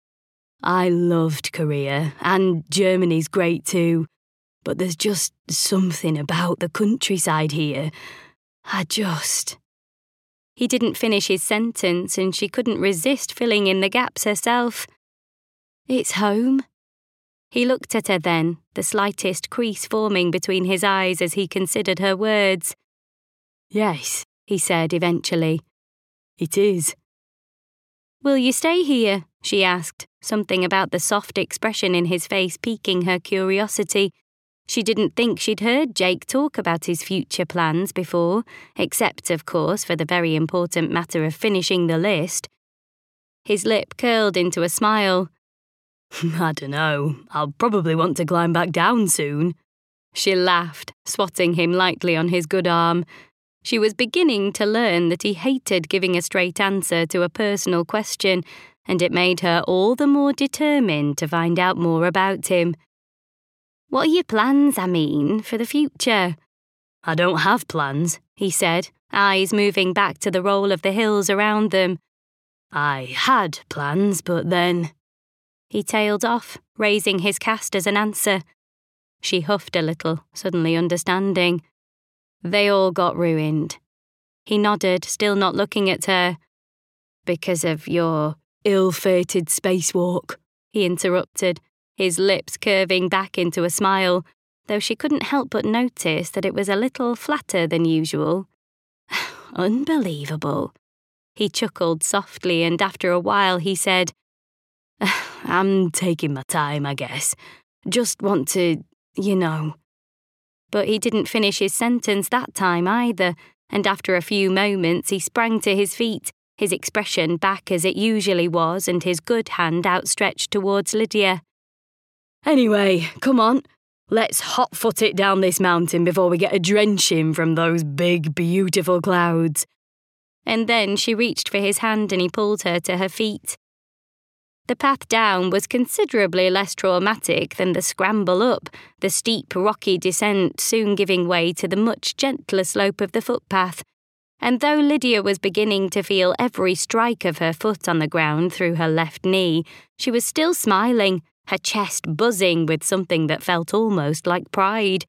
I loved Korea, and Germany's great too, but there's just something about the countryside here. I just... He didn't finish his sentence, and she couldn't resist filling in the gaps herself. It's home. He looked at her then, the slightest crease forming between his eyes as he considered her words. Yes, he said eventually. It is. Will you stay here? She asked, something about the soft expression in his face piquing her curiosity. She didn't think she'd heard Jake talk about his future plans before, except, of course, for the very important matter of finishing the list. His lip curled into a smile. I dunno, I'll probably want to climb back down soon. She laughed, swatting him lightly on his good arm. She was beginning to learn that he hated giving a straight answer to a personal question, and it made her all the more determined to find out more about him. "What are your plans, I mean, for the future?" "I don't have plans," he said, eyes moving back to the roll of the hills around them. "I had plans, but then—" He tailed off, raising his cast as an answer. She huffed a little, suddenly understanding. "They all got ruined." He nodded, still not looking at her. "Because of your ill-fated spacewalk," he interrupted, his lips curving back into a smile, though she couldn't help but notice that it was a little flatter than usual. "Unbelievable." He chuckled softly, and after a while he said, "I'm taking my time, I guess. Just want to, you know." But he didn't finish his sentence that time either, and after a few moments he sprang to his feet, his expression back as it usually was and his good hand outstretched towards Lydia. "Anyway, come on. Let's hot-foot it down this mountain before we get a drenching from those big, beautiful clouds." And then she reached for his hand and he pulled her to her feet. The path down was considerably less traumatic than the scramble up, the steep, rocky descent soon giving way to the much gentler slope of the footpath. And though Lydia was beginning to feel every strike of her foot on the ground through her left knee, she was still smiling, her chest buzzing with something that felt almost like pride.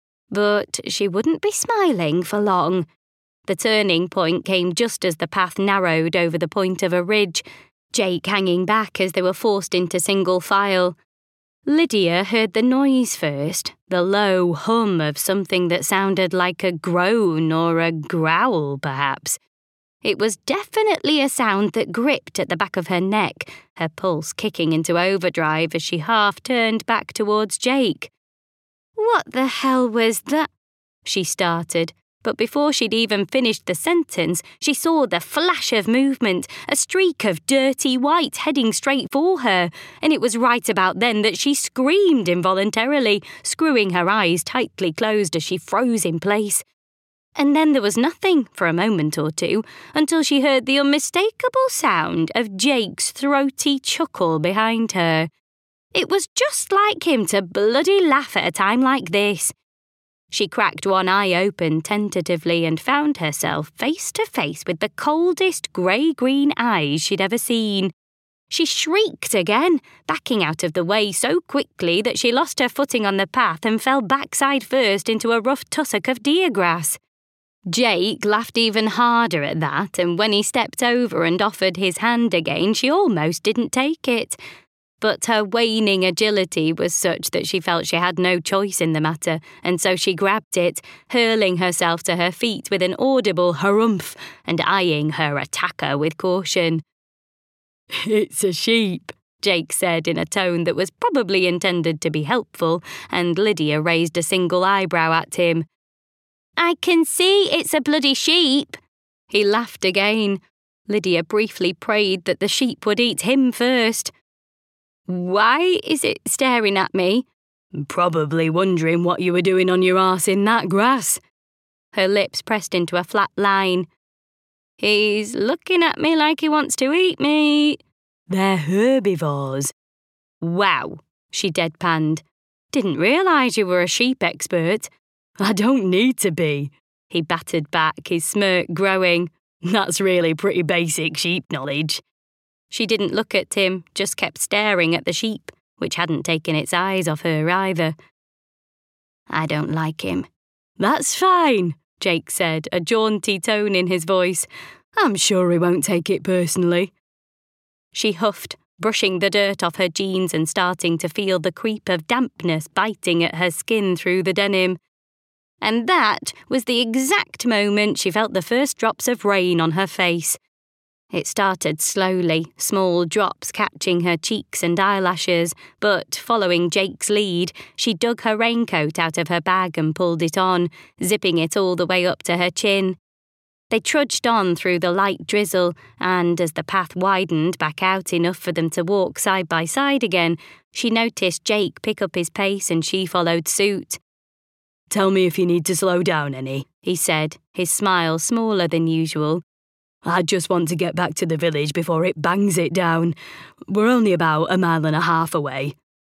But she wouldn't be smiling for long. The turning point came just as the path narrowed over the point of a ridge, Jake hanging back as they were forced into single file. Lydia heard the noise first, the low hum of something that sounded like a groan or a growl, perhaps. It was definitely a sound that gripped at the back of her neck, her pulse kicking into overdrive as she half turned back towards Jake. "What the hell was that?" she started. But before she'd even finished the sentence, she saw the flash of movement, a streak of dirty white heading straight for her, and it was right about then that she screamed involuntarily, screwing her eyes tightly closed as she froze in place. And then there was nothing for a moment or two, until she heard the unmistakable sound of Jake's throaty chuckle behind her. It was just like him to bloody laugh at a time like this. She cracked one eye open tentatively and found herself face to face with the coldest grey-green eyes she'd ever seen. She shrieked again, backing out of the way so quickly that she lost her footing on the path and fell backside first into a rough tussock of deer grass. Jake laughed even harder at that, and when he stepped over and offered his hand again, she almost didn't take it. But her waning agility was such that she felt she had no choice in the matter, and so she grabbed it, hurling herself to her feet with an audible harumph and eyeing her attacker with caution. "It's a sheep," Jake said in a tone that was probably intended to be helpful, and Lydia raised a single eyebrow at him. "I can see it's a bloody sheep." He laughed again. Lydia briefly prayed that the sheep would eat him first. "Why is it staring at me?" "Probably wondering what you were doing on your arse in that grass." Her lips pressed into a flat line. "He's looking at me like he wants to eat me." "They're herbivores." "Wow," she deadpanned. "Didn't realise you were a sheep expert." "I don't need to be," he battered back, his smirk growing. "That's really pretty basic sheep knowledge." She didn't look at him, just kept staring at the sheep, which hadn't taken its eyes off her either. "I don't like him." "That's fine," Jake said, a jaunty tone in his voice. "I'm sure he won't take it personally." She huffed, brushing the dirt off her jeans and starting to feel the creep of dampness biting at her skin through the denim. And that was the exact moment she felt the first drops of rain on her face. It started slowly, small drops catching her cheeks and eyelashes, but following Jake's lead, she dug her raincoat out of her bag and pulled it on, zipping it all the way up to her chin. They trudged on through the light drizzle, and as the path widened back out enough for them to walk side by side again, she noticed Jake pick up his pace and she followed suit. "Tell me if you need to slow down any," he said, his smile smaller than usual. I just want to get back to the village before it bangs it down. We're only about a mile and a half away."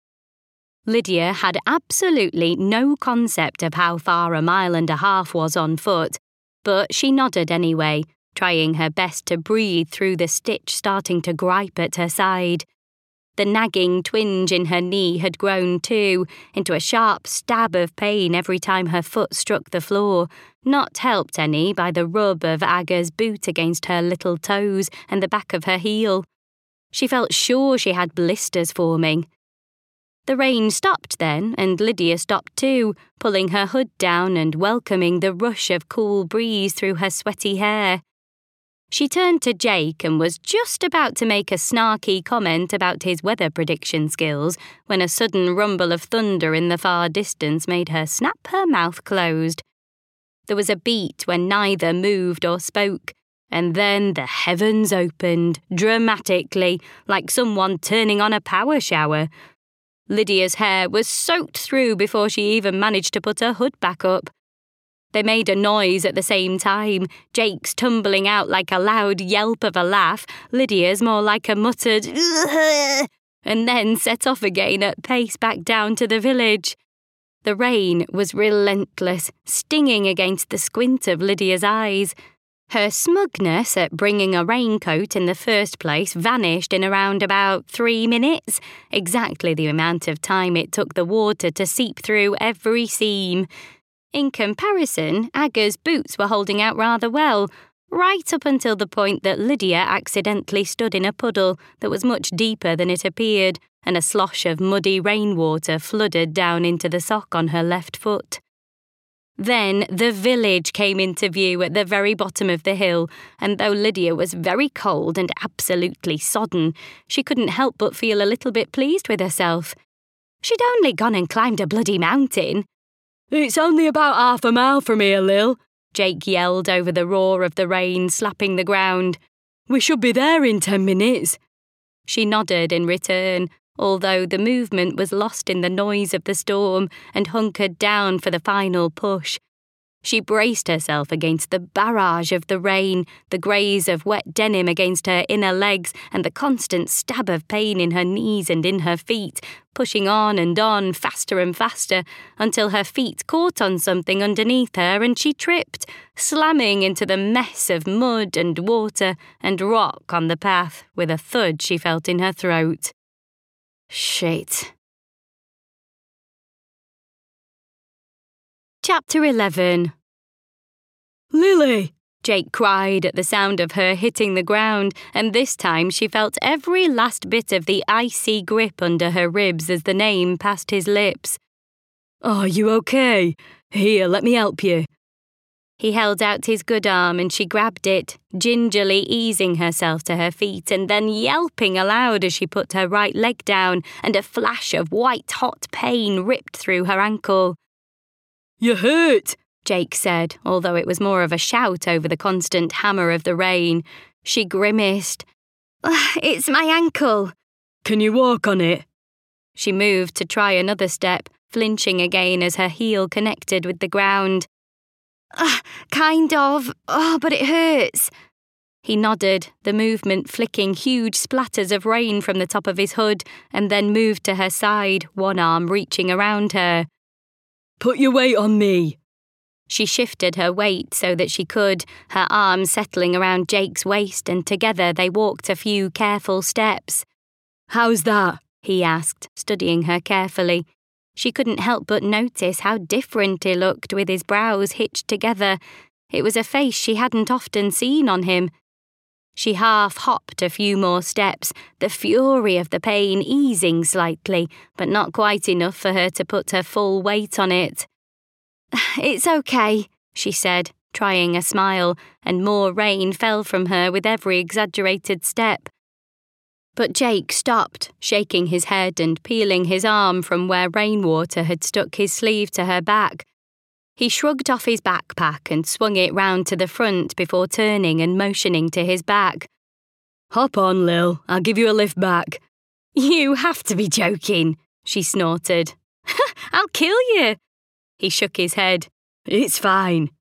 Lydia had absolutely no concept of how far a mile and a half was on foot, but she nodded anyway, trying her best to breathe through the stitch starting to gripe at her side. The nagging twinge in her knee had grown too, into a sharp stab of pain every time her foot struck the floor, not helped any by the rub of Aga's boot against her little toes and the back of her heel. She felt sure she had blisters forming. The rain stopped then, and Lydia stopped too, pulling her hood down and welcoming the rush of cool breeze through her sweaty hair. She turned to Jake and was just about to make a snarky comment about his weather prediction skills when a sudden rumble of thunder in the far distance made her snap her mouth closed. There was a beat when neither moved or spoke, and then the heavens opened, dramatically, like someone turning on a power shower. Lydia's hair was soaked through before she even managed to put her hood back up. They made a noise at the same time, Jake's tumbling out like a loud yelp of a laugh, Lydia's more like a muttered "Ugh," and then set off again at pace back down to the village. The rain was relentless, stinging against the squint of Lydia's eyes. Her smugness at bringing a raincoat in the first place vanished in around about three minutes, exactly the amount of time it took the water to seep through every seam. In comparison, Aga's boots were holding out rather well, right up until the point that Lydia accidentally stood in a puddle that was much deeper than it appeared, and a slosh of muddy rainwater flooded down into the sock on her left foot. Then the village came into view at the very bottom of the hill, and though Lydia was very cold and absolutely sodden, she couldn't help but feel a little bit pleased with herself. She'd only gone and climbed a bloody mountain. "It's only about half a mile from here, Lil," Jake yelled over the roar of the rain slapping the ground. "We should be there in ten minutes. She nodded in return, although the movement was lost in the noise of the storm and hunkered down for the final push. She braced herself against the barrage of the rain, the graze of wet denim against her inner legs, and the constant stab of pain in her knees and in her feet, pushing on and on, faster and faster, until her feet caught on something underneath her and she tripped, slamming into the mess of mud and water and rock on the path with a thud she felt in her throat. Shit. Chapter eleven. "Lily!" Jake cried at the sound of her hitting the ground, and this time she felt every last bit of the icy grip under her ribs as the name passed his lips. "Are you okay? Here, let me help you." He held out his good arm and she grabbed it, gingerly easing herself to her feet and then yelping aloud as she put her right leg down, and a flash of white-hot pain ripped through her ankle. "You hurt," Jake said, although it was more of a shout over the constant hammer of the rain. She grimaced. "It's my ankle." "Can you walk on it?" She moved to try another step, flinching again as her heel connected with the ground. Uh, kind of. Oh, but it hurts." He nodded, the movement flicking huge splatters of rain from the top of his hood, and then moved to her side, one arm reaching around her. "Put your weight on me." She shifted her weight so that she could, her arm settling around Jake's waist, and together they walked a few careful steps. "How's that?" he asked, studying her carefully. She couldn't help but notice how different he looked with his brows hitched together. It was a face she hadn't often seen on him. She half-hopped a few more steps, the fury of the pain easing slightly, but not quite enough for her to put her full weight on it. "It's okay," she said, trying a smile, and more rain fell from her with every exaggerated step. But Jake stopped, shaking his head and peeling his arm from where rainwater had stuck his sleeve to her back. He shrugged off his backpack and swung it round to the front before turning and motioning to his back. "Hop on, Lil. I'll give you a lift back." "You have to be joking," she snorted. "I'll kill you." He shook his head. "It's fine."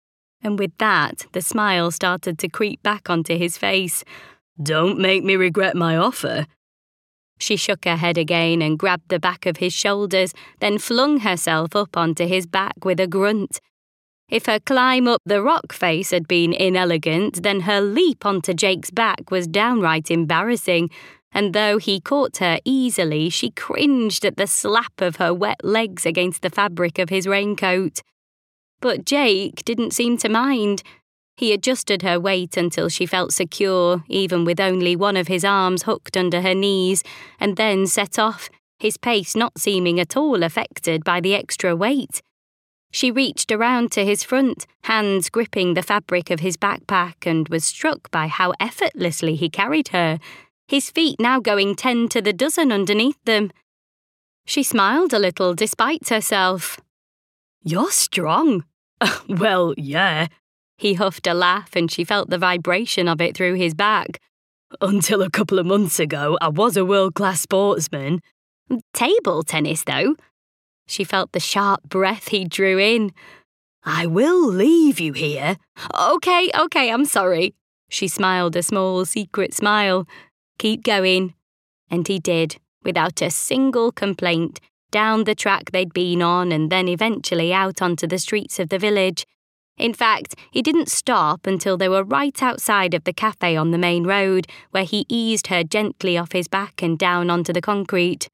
And with that, the smile started to creep back onto his face. Don't make me regret my offer. She shook her head again and grabbed the back of his shoulders, then flung herself up onto his back with a grunt. If her climb up the rock face had been inelegant, then her leap onto Jake's back was downright embarrassing, and though he caught her easily, she cringed at the slap of her wet legs against the fabric of his raincoat. But Jake didn't seem to mind. He adjusted her weight until she felt secure, even with only one of his arms hooked under her knees, and then set off, his pace not seeming at all affected by the extra weight. She reached around to his front, hands gripping the fabric of his backpack, and was struck by how effortlessly he carried her, his feet now going ten to the dozen underneath them. She smiled a little despite herself. You're strong. Well, yeah. He huffed a laugh, and she felt the vibration of it through his back. Until a couple of months ago, I was a world-class sportsman. Table tennis, though. She felt the sharp breath he drew in. I will leave you here. Okay, okay, I'm sorry. She smiled a small secret smile. Keep going. And he did, without a single complaint, down the track they'd been on and then eventually out onto the streets of the village. In fact, he didn't stop until they were right outside of the cafe on the main road, where he eased her gently off his back and down onto the concrete.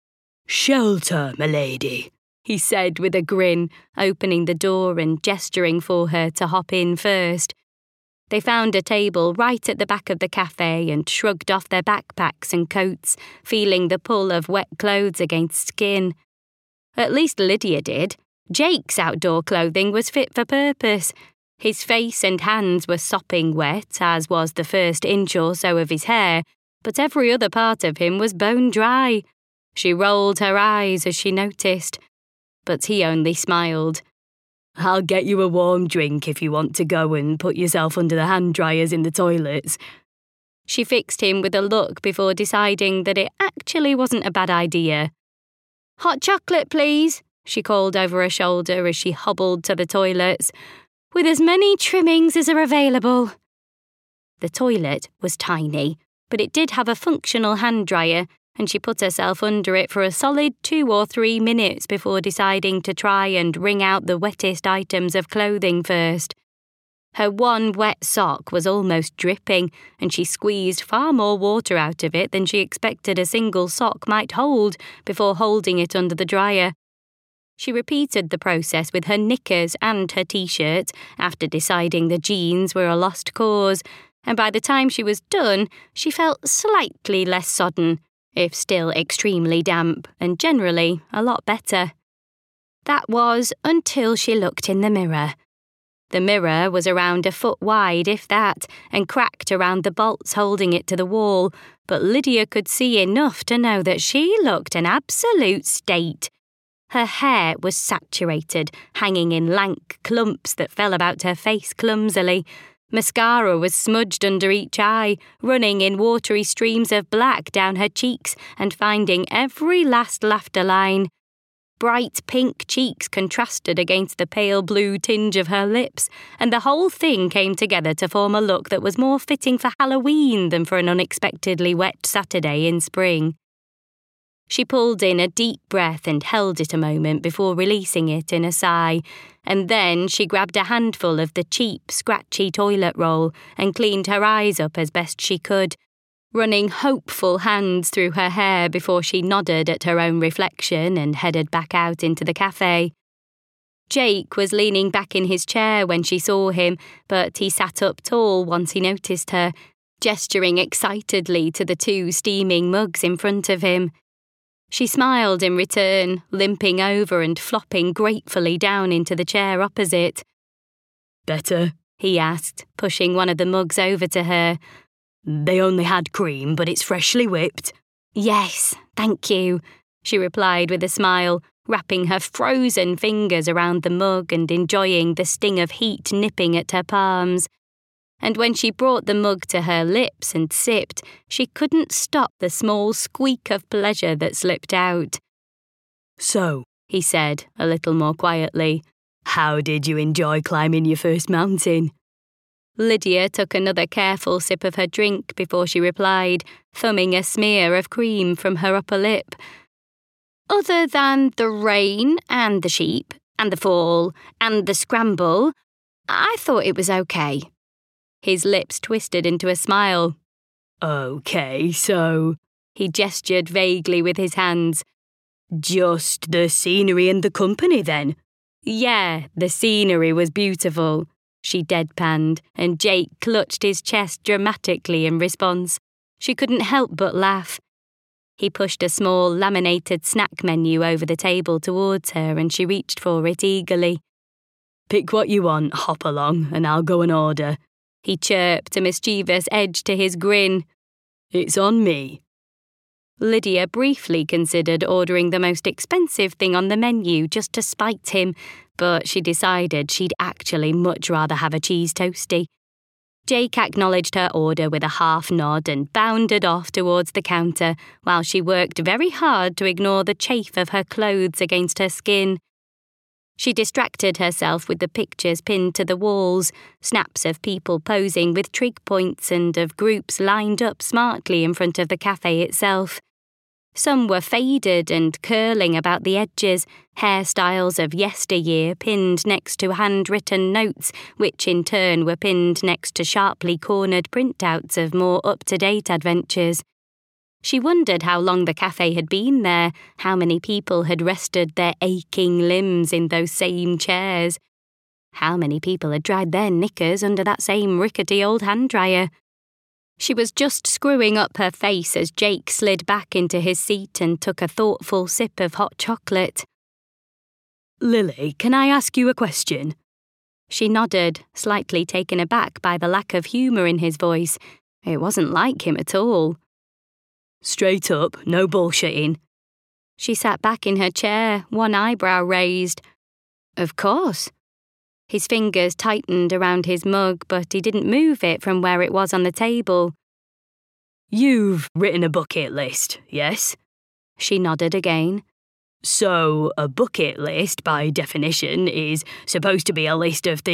Shelter, milady, he said with a grin, opening the door and gesturing for her to hop in first. They found a table right at the back of the cafe and shrugged off their backpacks and coats, feeling the pull of wet clothes against skin. At least Lydia did. Jake's outdoor clothing was fit for purpose. His face and hands were sopping wet, as was the first inch or so of his hair, but every other part of him was bone dry. She rolled her eyes as she noticed, but he only smiled. I'll get you a warm drink if you want to go and put yourself under the hand dryers in the toilets. She fixed him with a look before deciding that it actually wasn't a bad idea. Hot chocolate, please, she called over her shoulder as she hobbled to the toilets, with as many trimmings as are available. The toilet was tiny, but it did have a functional hand dryer, and she put herself under it for a solid two or three minutes before deciding to try and wring out the wettest items of clothing first. Her one wet sock was almost dripping, and she squeezed far more water out of it than she expected a single sock might hold before holding it under the dryer. She repeated the process with her knickers and her t-shirt after deciding the jeans were a lost cause, and by the time she was done, she felt slightly less sodden, if still extremely damp, and generally a lot better. That was until she looked in the mirror. The mirror was around a foot wide, if that, and cracked around the bolts holding it to the wall, but Lydia could see enough to know that she looked an absolute state. Her hair was saturated, hanging in lank clumps that fell about her face clumsily. Mascara was smudged under each eye, running in watery streams of black down her cheeks and finding every last laughter line. Bright pink cheeks contrasted against the pale blue tinge of her lips, and the whole thing came together to form a look that was more fitting for Halloween than for an unexpectedly wet Saturday in spring. She pulled in a deep breath and held it a moment before releasing it in a sigh, and then she grabbed a handful of the cheap, scratchy toilet roll and cleaned her eyes up as best she could, running hopeful hands through her hair before she nodded at her own reflection and headed back out into the cafe. Jake was leaning back in his chair when she saw him, but he sat up tall once he noticed her, gesturing excitedly to the two steaming mugs in front of him. She smiled in return, limping over and flopping gratefully down into the chair opposite. Better? He asked, pushing one of the mugs over to her. They only had cream, but it's freshly whipped. Yes, thank you, she replied with a smile, wrapping her frozen fingers around the mug and enjoying the sting of heat nipping at her palms. And when she brought the mug to her lips and sipped, she couldn't stop the small squeak of pleasure that slipped out. So, he said, a little more quietly, How did you enjoy climbing your first mountain? Lydia took another careful sip of her drink before she replied, thumbing a smear of cream from her upper lip. Other than the rain and the sheep and the fall and the scramble, I thought it was okay. His lips twisted into a smile. Okay, so... He gestured vaguely with his hands. Just the scenery and the company, then? Yeah, the scenery was beautiful, she deadpanned, and Jake clutched his chest dramatically in response. She couldn't help but laugh. He pushed a small laminated snack menu over the table towards her and she reached for it eagerly. Pick what you want, hop along, and I'll go and order. He chirped, a mischievous edge to his grin. It's on me. Lydia briefly considered ordering the most expensive thing on the menu just to spite him, but she decided she'd actually much rather have a cheese toastie. Jake acknowledged her order with a half nod and bounded off towards the counter while she worked very hard to ignore the chafe of her clothes against her skin. She distracted herself with the pictures pinned to the walls, snaps of people posing with trig points and of groups lined up smartly in front of the cafe itself. Some were faded and curling about the edges, hairstyles of yesteryear pinned next to handwritten notes, which in turn were pinned next to sharply cornered printouts of more up-to-date adventures. She wondered how long the cafe had been there, how many people had rested their aching limbs in those same chairs. How many people had dried their knickers under that same rickety old hand dryer. She was just screwing up her face as Jake slid back into his seat and took a thoughtful sip of hot chocolate. Lily, can I ask you a question? She nodded, slightly taken aback by the lack of humour in his voice. It wasn't like him at all. Straight up, no bullshitting. She sat back in her chair, one eyebrow raised. Of course. His fingers tightened around his mug, but he didn't move it from where it was on the table. You've written a bucket list, yes? She nodded again. So, a bucket list, by definition, is supposed to be a list of things